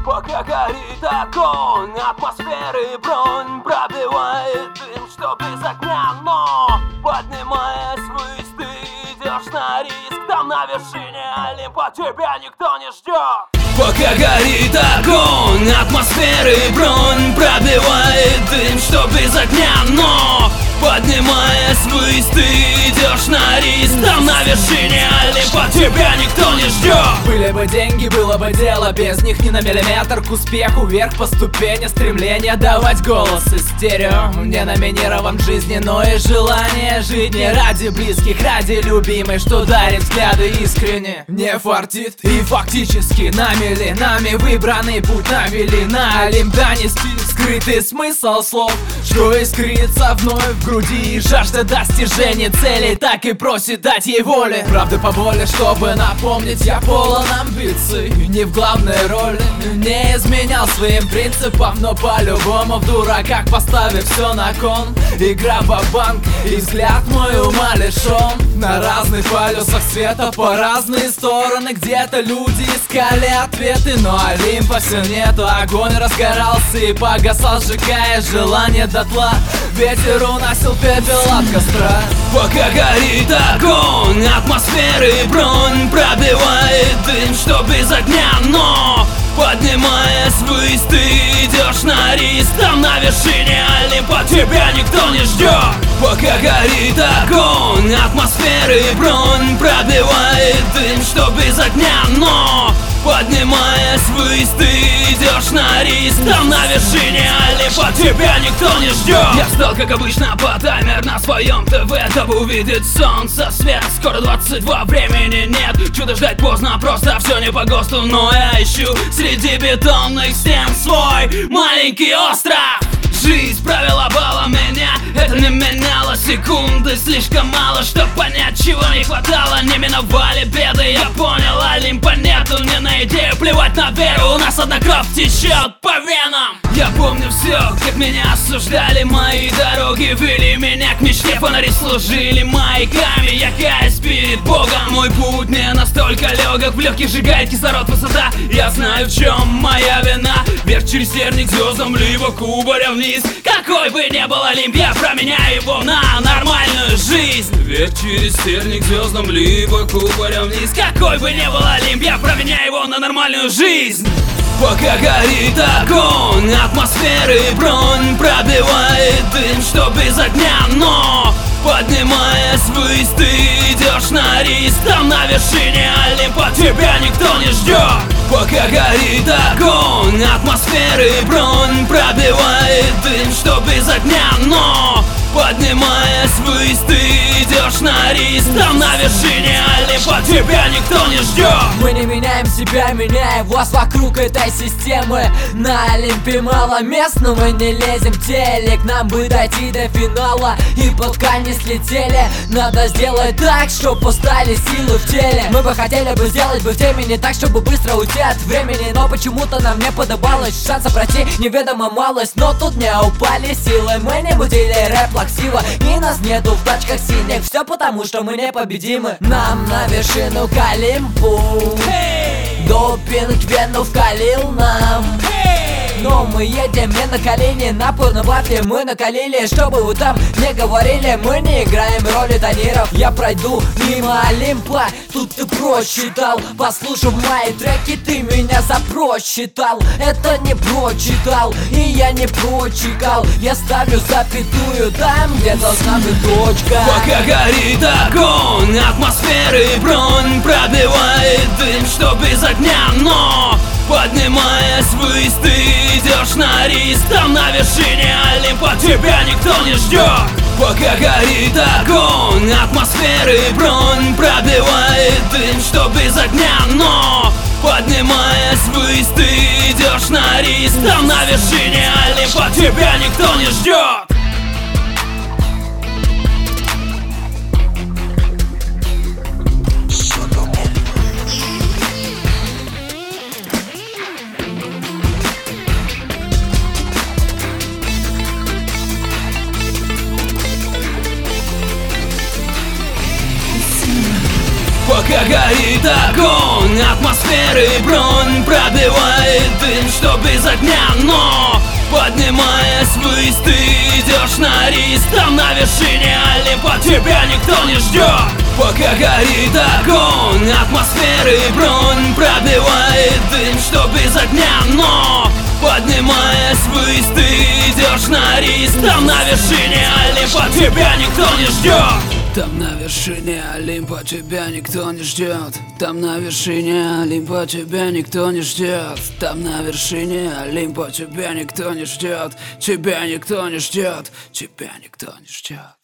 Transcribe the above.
Пока горит огонь, атмосферы бронь пробивает дым, что без огня, но поднимаясь ввысь, ты идешь на риск. Там на вершине Олимпа тебя никто не ждет. Пока горит огонь, атмосферы бронь пробивает дым, что без огня, но поднимаясь ввысь, ты идешь на риск. Там на вершине Олимпа тебя никто не ждет. Были бы деньги, было бы дело, без них ни на миллиметр к успеху. Вверх по ступени, стремление давать голос из стерео. Не номинирован в жизни, но и желание жить не ради близких, ради любимой, что дарит взгляды искренне. Не фартит и фактически нами выбранный путь навели на Олимп донести скрытый смысл слов, что искрится вновь в груди, и жажда достижения целей так и просит дать ей воли. Правды поболе, чтобы напомнить, я полон амбиций, не в главной роли, не изменял своим принципам, но по-любому в дураках поставив все на кон. Игра ва-банк, и взгляд мой ума лишен. На разных полюсах света по разные стороны, где-то люди искали ответы, но Олимпа все нету. Огонь разгорался и погасал, сжигая желание дотла. Ветер уносил пепел от костра. Пока горит огонь, атмосферы бронь пробивает дым, что без огня, но поднимаясь ввысь, ты идешь на риск. Там на вершине Олимпа тебя никто не ждет. Пока горит огонь, атмосферы бронь пробивает дым, что без огня, но поднимаясь ввысь, ты идешь на риск. Там на вершине Олимпа тебя никто не ждет. Я встал, как обычно, по таймер на своем ТВ, дабы увидеть солнце, свет. Скоро 22, времени нет. Чудо ждать поздно, просто все не по ГОСТу. Но я ищу среди бетонных стен свой маленький остров. Жизнь правила бала меня, это не меняло. Секунды слишком мало, чтоб понять, чего не хватало. Не миновали беды, я понял, Олимпа нету. Не на идею, плевать на веру, у нас одна кровь течет по венам. Я помню все, как меня осуждали, мои дороги вели меня к мечте. Фонари служили маяками, я каюсь перед Богом. Мой путь не настолько легок, в легких сжигает кислород высота. Я знаю, в чем моя вина, вверх через терник звездам, либо кубарем вниз. Какой бы ни был Олимп, я променяю его на нормальную жизнь. Вверх через терник звездам, либо кубарем вниз. Какой бы ни был Олимп, я променяю его на нормальную жизнь. Пока горит огонь, атмосферы бронь пробивает дым, что без огня, но поднимаясь ввысь, ты идешь на риск. Там на вершине Олимпа тебя никто не ждет. Пока горит огонь, атмосферы бронь пробивает дым, что без огня, но поднимаясь ввысь, ты идешь на риск. Там на вершине Олимпа тебя никто не ждет. Мы не меняем себя, меняем вас вокруг этой системы. На Олимпе мало мест, но мы не лезем в телек. Нам бы дойти до финала, и пока не слетели, надо сделать так, чтобы устали силы в теле. Мы бы хотели бы сделать бы в темени так, чтобы быстро уйти от времени, но почему-то нам не подобалось. Шанса пройти неведомо малость, но тут не упали силы. Мы не будили рэп плаксиво, и нас нету в тачках синих. Все потому, что мы непобедимы. Нам на вершину к Олимпу, допинг вену вкалил нам. Но мы едем не на колени, на полном батле мы накалили. Чтобы вы там не говорили, мы не играем роли тониров. Я пройду мимо Олимпа, тут ты просчитал. Послушав мои треки, ты меня за просчитал. Это не прочитал, и я не прочекал. Я ставлю запятую там, где должна быть точка. Пока горит огонь, атмосферы бронь пробивает дым, что без огня, но поднимаясь ввысь, ты идешь на риск. Там на вершине Олимпа тебя никто не ждет. Пока горит огонь, атмосферы бронь пробивает дым, что без огня, но поднимаясь ввысь, ты идешь на риск. Там на вершине Олимпа тебя никто не ждет. Пока горит огонь, атмосферы бронь пробивает дым, что без огня, но поднимаясь ввысь, ты идешь на риск. Там на вершине Олимпа тебя никто не ждет. Пока горит огонь, атмосферы бронь пробивает дым, что без огня, но поднимаясь ввысь, ты идешь на риск. Там на вершине Олимпа тебя никто не ждет. Там на вершине Олимпа тебя никто не ждет. Там на вершине Олимпа тебя никто не ждет. Там на вершине Олимпа тебя никто не ждет. Тебя никто не ждет. Тебя никто не ждет.